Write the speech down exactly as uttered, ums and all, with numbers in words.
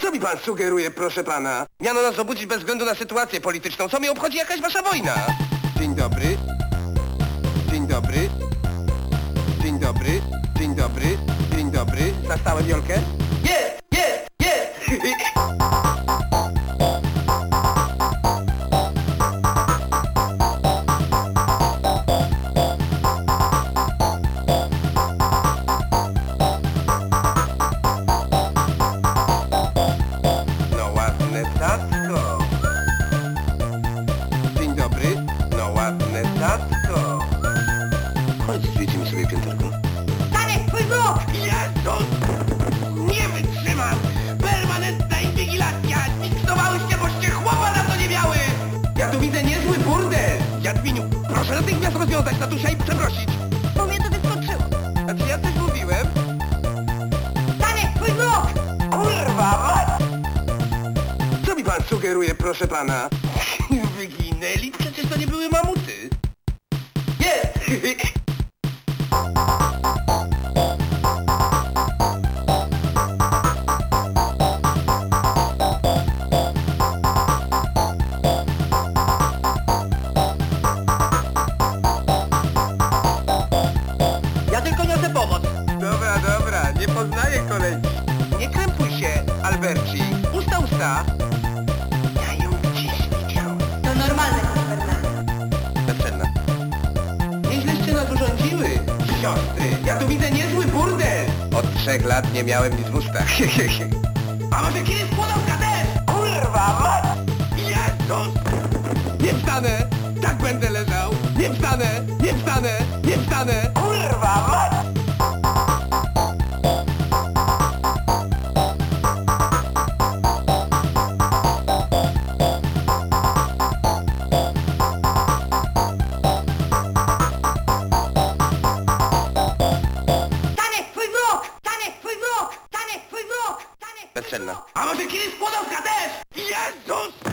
Co mi pan sugeruje, proszę pana? Miano nas obudzić bez względu na sytuację polityczną. Co mnie obchodzi jakaś wasza wojna? Dzień dobry. Dzień dobry. Dzień dobry. Dzień dobry. Dzień dobry. Zastałem Jolkę? Jest! Jest! Jest! No ładne tatko. Dzień dobry. No ładne tatko. Chodź, zwiedzimy sobie pięterko. Stanie, twój wróg! Jezus! Nie wytrzymam! Permanentna inwigilacja! Zniknowałyście, boście chłopa na to nie miały! Ja tu widzę niezły burdel! Jadwiniu, proszę natychmiast rozwiązać tatusia i przeprosić! Bo mnie to wyskoczyło. A czy ja coś mówiłem? Stanie, twój wróg! Kurwa, mać! Co mi pan sugeruje, proszę pana? Wyginęli? Przecież to nie były mamuty! Jest! Ja tylko niosę pomoc. Dobra, dobra, nie poznaję kolegi. Nie krępuj się, Alberci. Usta, usta. Ja ją gdzieś widział. To normalne, Fernando. Bezcenna. Nieźleście nas urządziły, siostry. Ja tu widzę niezły burdel. Od trzech lat nie miałem nic w ustach. A może kiedyś podałka też? Kurwa, mać! Jezus! Nie wstanę! Tak będę leżał! Nie wstanę! Nie wstanę! Nie wstanę! Kurwa, mać! Stanie, twój wróg! Stanie, twój wróg! Stanie, twój wróg! Stanie! Bezcenna. A może kiedyś podałka też? Jezus!